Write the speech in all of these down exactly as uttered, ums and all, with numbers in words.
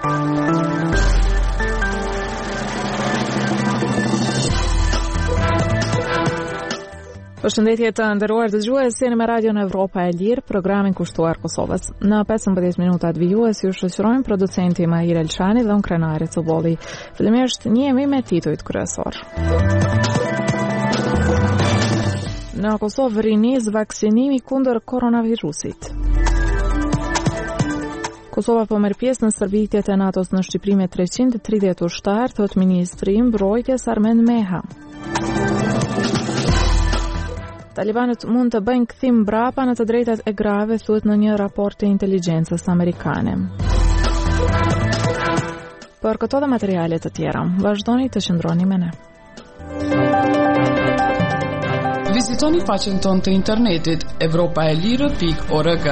Përshëndetje të nderuar dëgjues, jeni me Radion Evropa e Lirë, programin kushtuar Kosovës. Në pesëmbëdhjetë minutat vijues ju shoqërojmë producenti Mahir Elshani dhe unë Krenari Cobolli. Fillimisht njihemi me titujt kryesor. Në Kosovë rinis vaksinimi kundër koronavirusit. Kosova po merr pjesë në stërvitjet e NATO-s në Shqipëri me treqind e tridhjetë ushtar, thot ministri i Mbrojtjes Armen Meha. Talibanët mund të bëjnë kthim mbrapa në të drejtat e grave, thuhet në një raport të inteligjencës amerikane. Për këto dhe materiale të tjera, vazhdoni të qëndroni me ne. Vizitoni faqen tonë të internetit evropaelire pikë org.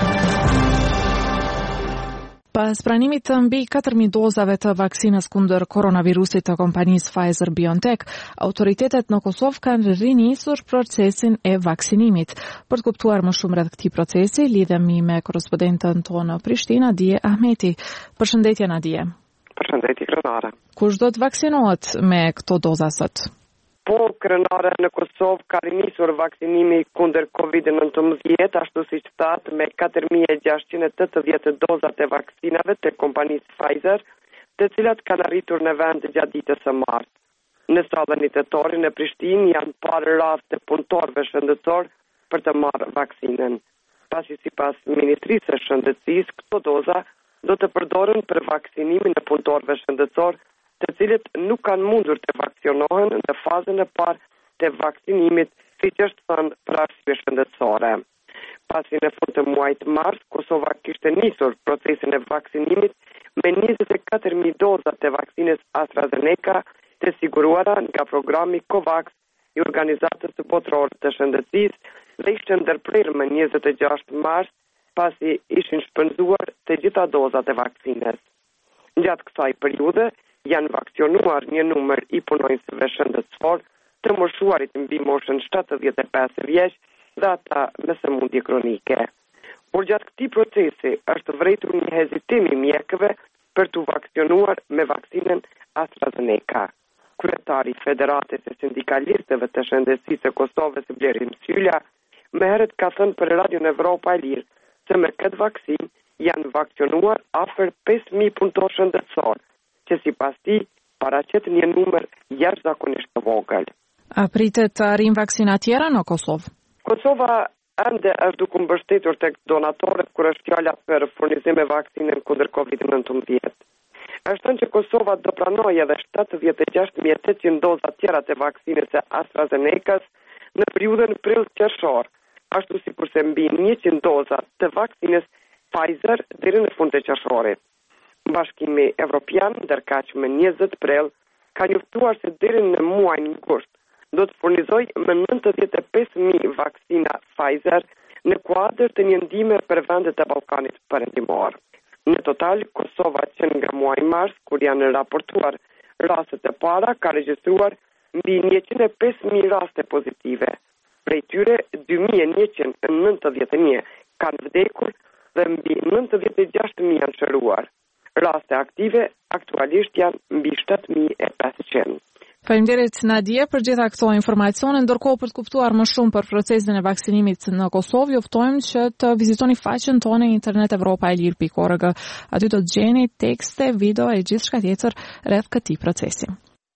Pas pranimit të mbi katër mijë dozave të vaksinës kundër koronavirusit të kompanisë Pfizer-BioNTech, autoritetet në Kosovë kanë rinisur procesin e vaksinimit. Për të kuptuar më shumë rreth këtij procesi, lidhemi me korrespondentën tonë në Prishtinë, Nadije Ahmeti. Përshëndetje Nadije. Përshëndetje Krenare. Kush do të vaksinohet me këto doza sot? Po, Krenare, në Kosovë ka rinisur vaksinimi kundër kovid nëntëmbëdhjetë, ashtu siç thatë, me katër mijë e gjashtëqind e tetëdhjetë dozat e vaksinave të kompanisë Pfizer, të cilat kanë arritur në vend gjatë ditës së martë. Në sallën Tetorit në Prishtinë janë parë raste punëtorëve shëndetësor për të marrë vaksinën. Pasi sipas Ministrisë së Shëndetësisë, këto doza do të përdoren për vaksinimin e punëtorëve shëndetësor, të cilët nuk kanë mundur të vaksinohen në fazën e parë të vaksinimit, siç është thënë për arsye shëndetësore. Pasi në fund të muajit mars, Kosova kishte nisur procesin e vaksinimit me njëzet e katër mijë doza të vaksinës AstraZeneca të siguruara nga programi COVAX i Organizatës së Botërore të Shëndetësisë dhe ishte ndërprerë më njëzet e gjashtë mars, pasi ishin shpenzuar të gjitha dozat e vaksinës. Gjatë kësaj periudhe janë vaksionuar një numër i punonjësve shëndetësor të moshuarit mbi moshën shtatëdhjetë e pesë vjeç dhe ata me sëmundje kronike. Por gjatë këtij procesi është vërejtur një hezitim i mjekëve për të vaksionuar me vaksinën AstraZeneca. Kryetari i Federatës së Sindikalistëve të Shëndetësisë së Kosovës, Blerim Sylla, më herët ka thënë për Radion Evropa e Lirë se me këtë vaksinë janë vaksionuar afër pesë mijë punëtorë shëndetësor, që sipas tij paraqet një numër jashtëzakonisht të vogël. A pritet të arrijnë vaksina tjera në Kosovë? Kosova ende është duke mbështetur tek donatorët kur është fjala për furnizim me vaksinën kundër kovid nëntëmbëdhjetë. Është thënë që Kosova do pranojë edhe shtatëdhjetë e gjashtë mijë e tetëqind doza tjera të vaksinës së AstraZenecas në periudhën prill-qershor, ashtu sikurse mbi njëqind doza të vaksinës Pfizer deri në fund të qershorit. Bashkimi Evropian, ndërkaq me njëzet prill, ka njoftuar se deri në muajin gusht do të furnizojë më nëntëdhjetë e pesë mijë vaksina Pfizer në kuadër të një ndihme për vendet e Ballkanit Perëndimor. Në total, Kosova që nga muaji mars, kur janë raportuar rastet e para, ka regjistruar mbi njëqind e pesë mijë raste pozitive. Prej tyre, dy mijë e njëqind e nëntëdhjetë e një kanë vdekur dhe mbi nëntëdhjetë e gjashtë mijë janë shëruar. Raste aktive aktualisht janë mbi shtatë mijë e pesëqind. Faleminderit Nadije për gjitha këto informacione. Ndërkohë, për të kuptuar më shumë për procesin e vaksinimit në Kosovë, ju ftojmë që të vizitoni faqen tonë internet evropaelir pikë org. Aty do të gjeni tekste, video e gjithçka tjetër rreth këtij procesi.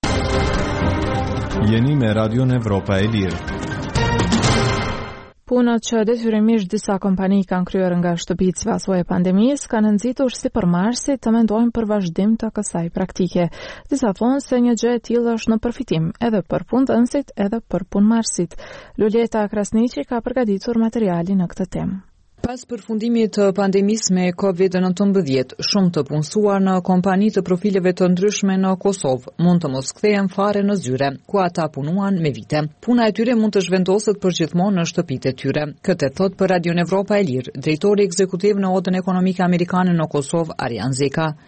Jeni me Radion Evropa e Lirë. Punët që detyrimisht disa kompani kanë kryer nga shtëpitë sipas e pandemisë kanë nxitur sipërmarrësit të mendojnë për vazhdim të kësaj praktike. Disa thonë se një gjë e tillë është në përfitim edhe për punëdhënësit edhe për punëmarrësit. Lulieta Krasniqi ka përgatitur materialin në këtë temë. Pas përfundimit të pandemisë me kovid nëntëmbëdhjetë, shumë të punësuar në kompani të profileve të ndryshme në Kosovë mund të mos kthehen fare në zyre, ku ata punuan me vite. Puna e tyre mund të zhvendoset përgjithmonë në shtëpitë e tyre. Këtë thot për Radion Evropa e Lirë, drejtori ekzekutiv në Odën Ekonomike Amerikane në Kosovë, Arjan Zeka.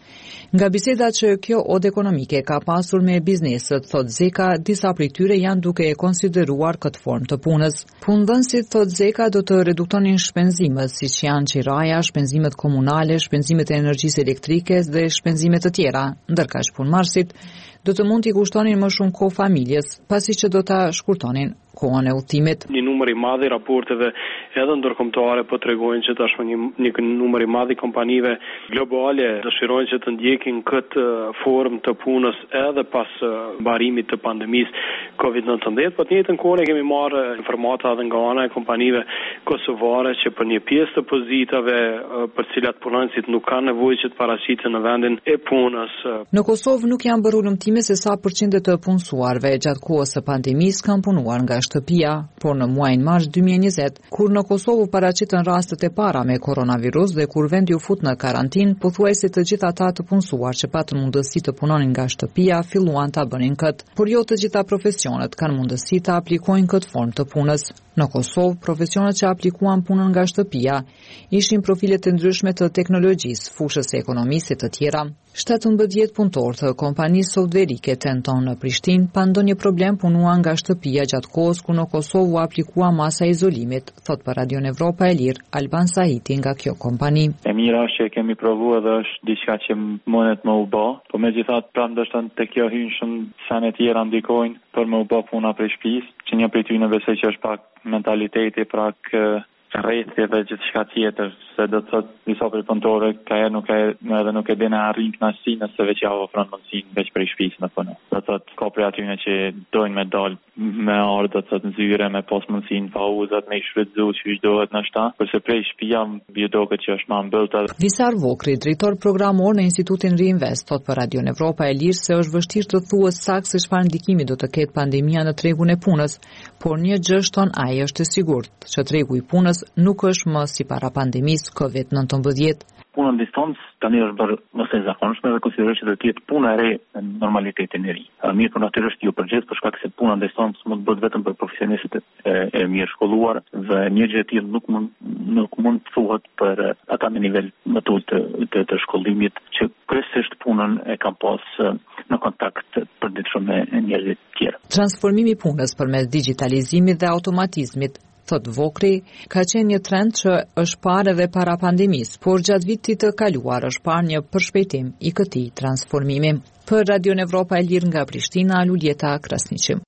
Nga bisedat që kjo odë ekonomike ka pasur me bizneset, thot Zeka, disa prej tyre janë duke e konsideruar këtë formë të punës. Punëdhënësit, thot Zeka, do të reduktonin shpenzimet, siç janë qiraja, shpenzimet komunale, shpenzimet e energjisë elektrike dhe shpenzimet të tjera, ndërkaq punëmarrësit do të mund t'i kushtonin më shumë kohë familjes, pasi që do ta shkurtonin kohën e udhëtimit. Një numër i madh i raporteve edhe ndërkombëtare po tregojnë që tashmë një, një numër i madh i kompanive globale dëshirojnë që të ndjekin këtë formë të punës edhe pas mbarimit të pandemisë kovid nëntëmbëdhjetë, por të njëjtën kohë kemi marrë informata edhe nga ana e kompanive kosovare që për një pjesë të pozitave për cilat punonësit nuk kanë nevojë që të paraqiten në vendin e punës. Në Kosovë nuk janë bërë ulëmtime se sa përqindje të punësuarve gjatë kohës së pandemisë kanë punuar nga shtëpia, por në muajin mars dy mijë e njëzet, kur në Kosovë paraqitën rastet e para me koronavirus dhe kur vendi u fut në karantinë, pothuajse të gjithë ata të punësuar që patën mundësi të punonin nga shtëpia filluan ta bënin këtë, por jo të gjitha profesionet kanë mundësi të aplikojnë këtë formë të punës. Në Kosovë, profesionet që aplikuan punën nga shtëpia ishin profile të ndryshme të teknologjisë, fushës së ekonomisë e të tjera. shtatëmbëdhjetë punëtorë të kompanisë softverike Tenton në Prishtinë pa ndonjë problem punuan nga shtëpia gjatë kohës kur në Kosovë u aplikua masa e izolimit, thot për Radio Evropa e Lirë Alban Sahiti nga kjo kompani. E mira është që kemi provuar dhe është diçka që mundet më u bë, por megjithatë pra ndoshta te kjo hyn shumë sene tjera ndikojnë për më u bë puna prej shtëpisë, që një prej tyre besoj që është pak mentaliteti, pra rrethje dhe gjithçka tjetër, se do të thotë disa prej punëtorëve ka herë nuk e edhe nuk e dinë arrin kënaqësinë se veç ja ofron mundësinë veç prej shtëpisë në punë. Do të thotë ka prej atyre që dojnë me dal me ardh do të thotë në zyre me pas mundësinë pauzat me shfrytzu që dohet në shta, përse prej shtëpia bie doket që është më mbyllta. Visar Vokri, drejtor programor në Institutin Reinvest, thot për Radio Evropa e Lirë se është vështirë të thuhet saktë se çfarë ndikimi do të ketë pandemia në tregun e punës, por një gjë shton ai është e sigurt, që tregu i punës nuk është më si para pandemisë kovid nëntëmbëdhjetë. Puna në distancë tani është bërë mëse e zakonshme dhe konsiderohet që do të jetë puna e re në normalitetin e ri. Mirë, por natyrisht jo përgjithë, për shkak se puna në distancë mund të bëhet vetëm për profesionistët e, e mirë shkolluar dhe një gjë e tillë nuk mund nuk mund të thuhet për ata me nivel më të ulët të, të, të shkollimit që kryesisht punën e kanë pas në kontakt përditshëm me njerëzit të tjerë. Transformimi i punës përmes digitalizimit dhe automatizmit, thot Vokri, ka qenë një trend që është parë edhe para pandemisë, por gjatë vitit të kaluar është parë një përshpejtim i këtij transformimi. Për Radio Evropa e Lirë nga Prishtina, Luljeta Krasniqi.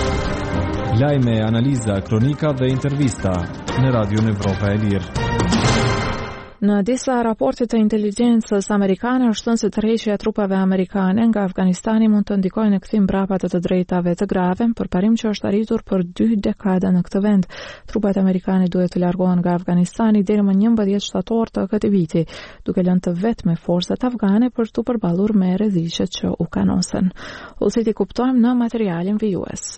Lajme, analiza, kronika dhe intervista në Radio Evropa e Lirë. Në disa raporte të inteligjencës amerikane është thënë se tërheqja e trupave amerikane nga Afganistani mund të ndikojë në kthim mbrapa të të drejtave të grave, përparim që është arritur për dy dekada në këtë vend. Trupat amerikane duhet të largohen nga Afganistani deri më njëmbëdhjetë shtator të këtij viti, duke lënë të vetme forcat afgane për të përballur me rreziqet që u kanosen. Ose ti kuptojmë në materialin vijues.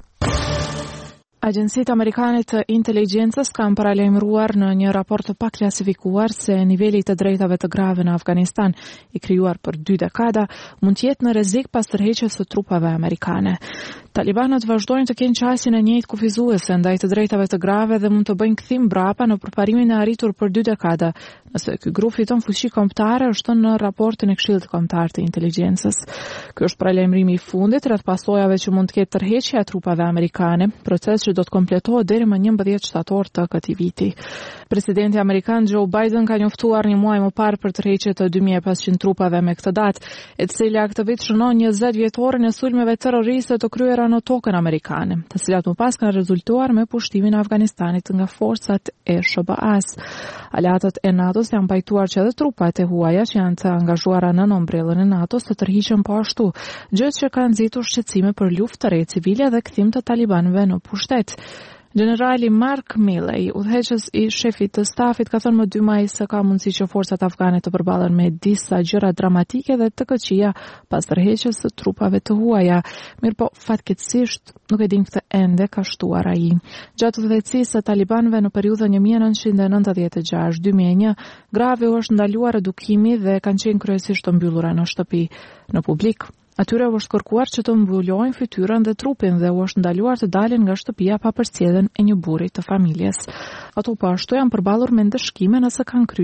Agjencitë amerikane të inteligjencës kanë paralajmëruar në një raport të paklasifikuar se niveli i të drejtave të grave në Afganistan, i krijuar për dy dekada, mund të jetë në rrezik pas tërheqjes së trupave amerikane. Talibanët vazhdojnë të kenë qasjen e njëjtë kufizuese ndaj të drejtave të grave dhe mund të bëjnë kthim mbrapa në përparimin e arritur për dy dekada, nëse ky grup fiton fuqi kombëtare, është në raportin e Këshillit Kombëtar të Inteligjencës. Ky është paralajmërimi i fundit rreth pasojave që mund të ketë tërheqja e trupave amerikane, proces që do të kompletohet deri më njëmbëdhjetë shtator të këtij viti. Presidenti amerikan Joe Biden ka njoftuar një muaj më parë për tërheqje të dy mijë e pesëqind trupave me këtë datë, e cila këtë vit shënon njëzet vjetorin e sulmeve terroriste të kryera në tokën amerikane, të cilat më pas kanë rezultuar me pushtimin e Afganistanit nga forcat e S B A-s. Aleatët e NATO-s janë pajtuar që edhe trupat e huaja që janë të angazhuara në ombrellën e NATO-s të tërhiqen po ashtu, gjë që ka nxitur shqetësime për luftë të re civile dhe kthim të talibanëve në pushtet. Generali Mark Milley, udhëheqës i shefit të stafit, ka thënë më dy maj se ka mundësi që forcat afgane të përballen me disa gjëra dramatike dhe të këqija pas tërheqjes së trupave të huaja. Mirë po, fatkeqësisht nuk e dim këtë ende, ka shtuar ai. Gjatë udhëheqësisë së talibanëve në periudhën një mijë e nëntëqind e nëntëdhjetë e gjashtë deri në dy mijë e një, grave u është ndaluar edukimi dhe kanë qenë kryesisht të mbyllura në shtëpi. Në publik, atyre u është kërkuar që të mbulojnë fytyrën dhe trupin dhe u është ndaluar të dalin nga shtëpia pa përcjelljen e një burri të familjes. Ato po ashtu janë përballur me ndëshkime nëse kanë kryer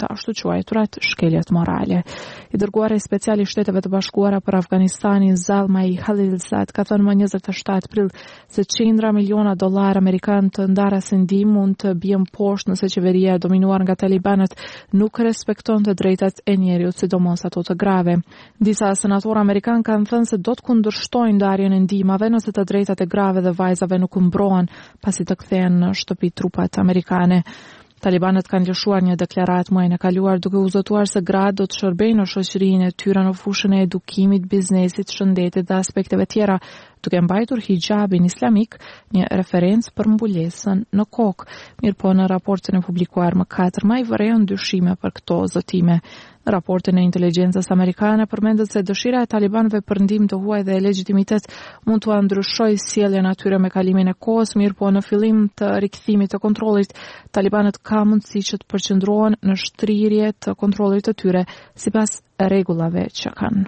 të ashtu quajturat shkeljet morale. I dërguari special i Shteteve të Bashkuara për Afganistanin Zalmay Khalilzad ka thënë më njëzet e shtatë prill se qindra miliona dollar amerikan të ndarasin ndihmë mund të bien poshtë nëse qeveria e dominuar nga talibanët nuk respekton të drejtat e njeriut, sidomos ato të grave. Disa senatorë amerikan kanë thënë se do të kundërshtojnë ndarjen e ndihmave nëse të drejtat e grave dhe vajzave nuk mbrohen pasi të kthehen në shtëpi trupat amerikane. Talibanët kanë lëshuar një deklaratë muajin e kaluar duke u zotuar se gratë do të shërbejnë në shoqërinë e tyre në fushën e edukimit, biznesit, shëndetit dhe aspekteve tjera, duke mbajtur hijabin islamik, një referencë për mbulesën në kokë. Mirëpo në raportin e publikuar më katër maj vërejën dyshime për këto zotime. Në raportin e inteligjencës amerikane përmendet se dëshira e talibanëve për ndihmë të huaj dhe legitimitet mund të ndryshojë sjelljen e tyre me kalimin e kohës, mirëpo në fillim të rikthimit të kontrollit, talibanët ka mundësi që të përqendrohen në shtrirje të kontrollit të tyre sipas rregullave që kanë.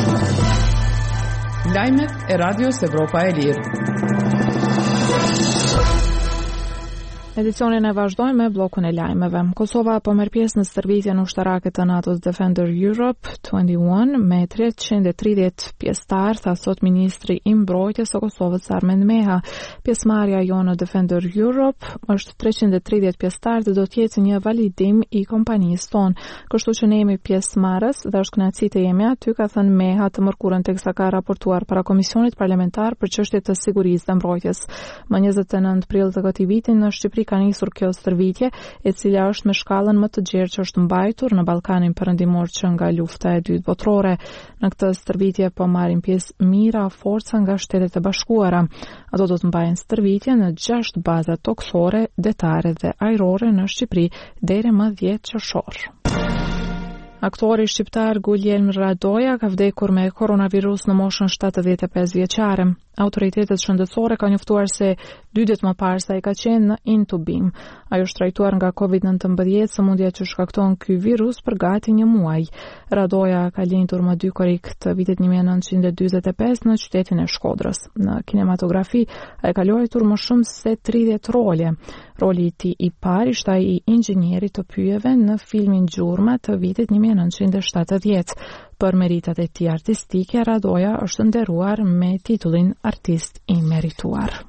Lajmet e Radios Evropa e Lirë. Edicionin e vazhdojmë me blokun e lajmeve. Kosova po merr pjesë në stërvitjen ushtarake të NATO-s Defender Europe njëzet e një me treqind e tridhjetë pjesëtar, tha sot ministri i mbrojtjes së Kosovës Armend Meha. Pjesëmarrja jo në Defender Europe është treqind e tridhjetë pjesëtar dhe do të jetë një validim i kompanisë tonë. Kështu që ne jemi pjesëmarrës dhe është kënaqësi të jemi aty, ka thënë Meha të mërkurën teksa ka raportuar para Komisionit Parlamentar për çështjet të sigurisë dhe mbrojtjes. Më njëzet e nëntë prill të këtij viti në Shqipëri ka nisur kjo stërvitje, e cila është me shkallën më të gjerë që është mbajtur në Ballkanin Perëndimor që nga lufta e dytë botërore. Në këtë stërvitje po marrin pjesë mijëra forca nga Shtetet e Bashkuara. Ato do të mbajnë stërvitje në gjashtë baza toksore, detare dhe ajrore në Shqipëri deri më dhjetë qershor. Aktori shqiptar Guglielmo Radoja ka vdekur me koronavirus në moshën shtatëdhjetë e pesë vjeçare. Autoritetet shëndetësore kanë njoftuar se dy ditë më parë sa i ka qenë në intubim. Ajo është trajtuar nga kovid nëntëmbëdhjetë, sëmundja që shkakton ky virus për gati një muaj. Radoja ka lindur më dy korrik të vitit një mijë e nëntëqind e dyzet e pesë në qytetin e Shkodrës. Në kinematografi ai ka luajtur më shumë se tridhjetë role. Roli i tij i parë ishte ai i inxhinierit të pyjeve në filmin Gjurma të vitit një mijë e nëntëqind e shtatëdhjetë. Për meritat e tij artistike, Radoja është nderuar me titullin Artist i merituar.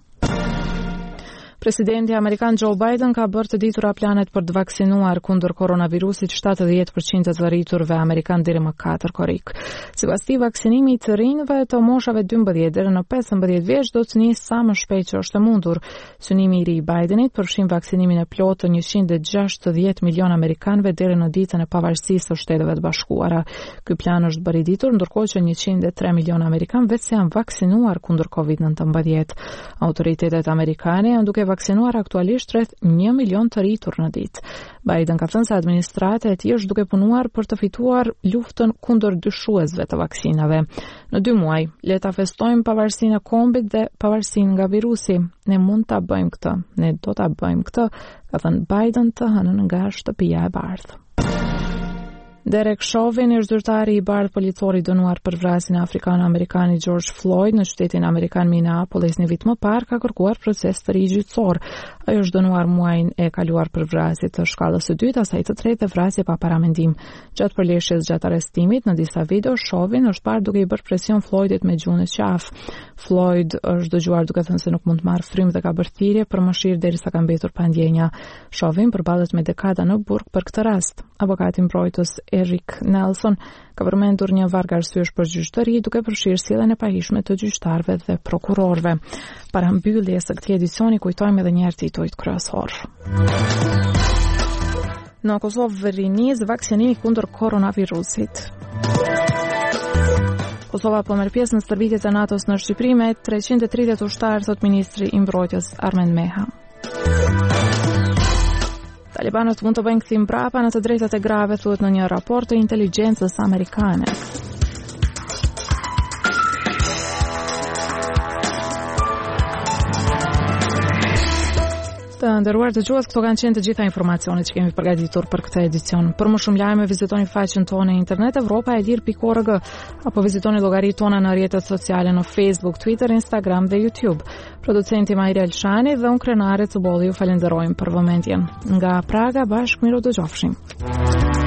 Presidenti amerikan Joe Biden ka bërë të ditura planet për të vaksinuar kundër koronavirusit shtatëdhjetë përqind të të rriturve amerikan deri më katër korrik. Sipas tij, vaksinimi i të rinjve të moshave dymbëdhjetë deri në pesëmbëdhjetë vjeç do të nisë sa më shpejt që është e mundur. Synimi i ri i Bidenit përfshin vaksinimin e plotë të njëqind e gjashtëdhjetë milion amerikanëve deri në ditën e pavarësisë së Shteteve të Bashkuara. Ky plan është bërë i ditur ndërkohë që njëqind e tre milion amerikanë vetë janë vaksinuar kundër kovid nëntëmbëdhjetë. Autoritetet amerikane janë duke vaksinuar aktualisht rreth një milion të rritur në ditë. Biden ka thënë se administrata e tij është duke punuar për të fituar luftën kundër dyshuesve të vaksinave. Në dy muaj, le ta festojmë pavarësinë e kombit dhe pavarësinë nga virusi. Ne mund ta bëjmë këtë. Ne do ta bëjmë këtë, ka thënë Biden të hënën nga shtëpia e bardhë. Derek Chauvin, është zyrtari i bardhë policor i dënuar për vrasjen e afrikan-amerikanit George Floyd në qytetin amerikan Minneapolis një vit më parë, ka kërkuar proces të ri gjyqësor. Ai është dënuar muajin e kaluar për vrasje të shkallës së dytë, asaj të tretë dhe vrasje pa paramendim. Gjatë përleshjes gjatë arrestimit, në disa video, Chauvin është parë duke i bërë presion Floydit me gjuhën e qafë. Floyd është dëgjuar duke thënë se nuk mund të marrë frymë dhe ka bërë thirrje për mëshirë derisa ka mbetur pa ndjenja. Chauvin përballet me dekada në burg për këtë rast. Avokati mbrojtës Eric Nelson ka përmendur një varg arsyesh për gjyqtëri, duke përfshirë sjelljen e pahishme të gjyqtarëve dhe prokurorëve. Para mbylljes së këtij edicioni kujtojmë edhe një herë titujt kryesor. Në Kosovë rinis vaksinimi kundër koronavirusit. Kosova po merr pjesë në stërvitjet e NATO-s në Shqipëri me treqind e tridhjetë ushtarë, thot ministri i mbrojtjes Armend Meha. Talibanët mund të bëjnë kthim mbrapa në të drejtat e grave, thuhet në një raport të inteligjencës amerikane. Të nderuar dëgjues, këto kanë qenë të gjitha informacionet që kemi përgatitur për këtë edicion. Për më shumë lajme vizitoni faqen tonë në internet evropa e lir pikë org apo vizitoni llogaritë tona në rrjetet sociale në Facebook, Twitter, Instagram dhe YouTube. Producenti Majri Elshani dhe unë Krenare Cubolli ju falenderojmë për vëmendjen. Nga Praga bashkë miru dëgjofshim.